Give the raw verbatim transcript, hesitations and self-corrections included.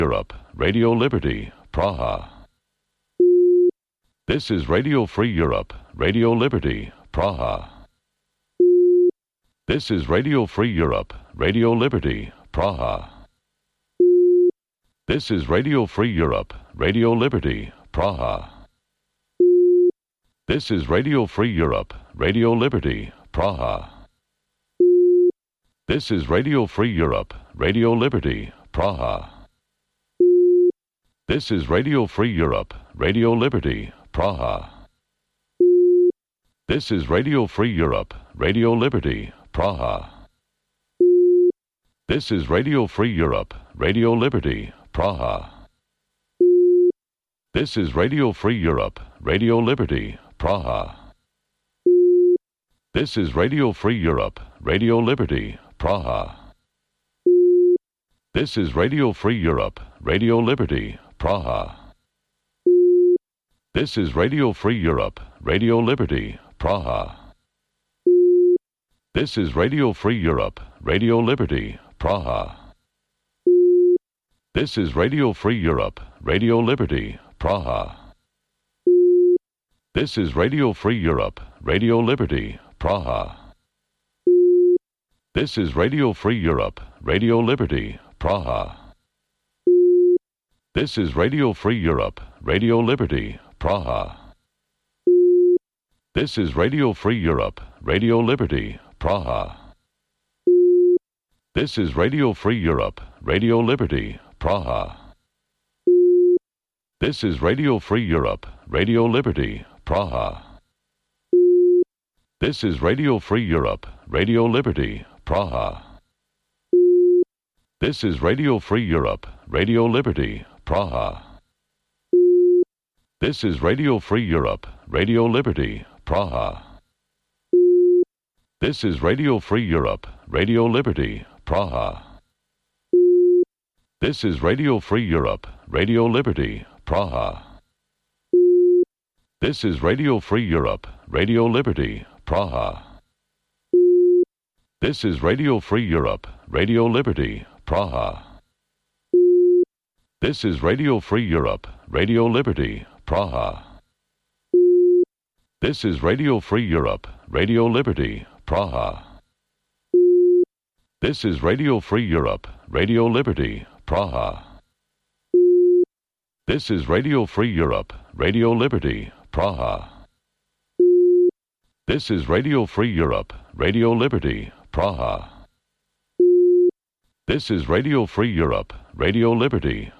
Europe, Radio Liberty, Praha. This is Radio Free Europe, Radio Liberty, Praha. This is Radio Free Europe, Radio Liberty, Praha. This is Radio Free Europe, Radio Liberty, Praha. This is Radio Free Europe, Radio Liberty, Praha. This is Radio Free Europe, Radio Liberty, Praha. This is Radio Free Europe, Radio Liberty, Praha. This is Radio Free Europe, Radio Liberty, Praha. This is Radio Free Europe, Radio Liberty, Praha. This is Radio Free Europe, Radio Liberty, Praha. This is Radio Free Europe, Radio Liberty, Praha. This is Radio Free Europe, Radio Liberty, Praha. This is Radio Free Europe, Radio Liberty, Praha. This is Radio Free Europe, Radio Liberty, Praha. This is Radio Free Europe, Radio Liberty, Praha. This is Radio Free Europe, Radio Liberty, Praha. This is Radio Free Europe, Radio Liberty, Praha. This is Radio Free Europe, Radio Liberty, Praha. This is Radio Free Europe, Radio Liberty, Praha. This is Radio Free Europe, Radio Liberty, Praha. This is Radio Free Europe, Radio Liberty, Praha. This is Radio Free Europe, Radio Liberty, Praha. This is Radio Free Europe, Radio Liberty, Praha. This is Radio Free Europe, Radio Liberty, Praha. This is Radio Free Europe, Radio Liberty, Praha. This is Radio Free Europe, Radio Liberty, Praha. This is Radio Free Europe, Radio Liberty, Praha. This is Radio Free Europe, Radio Liberty, Praha. This is Radio Free Europe, Radio Liberty, Praha. This is Radio Free Europe, Radio Liberty, Praha. This is Radio Free Europe, Radio Liberty, Praha. This is Radio Free Europe, Radio Liberty, Praha. This is Radio Free Europe, Radio Liberty, Praha. This is Radio Free Europe, Radio Liberty,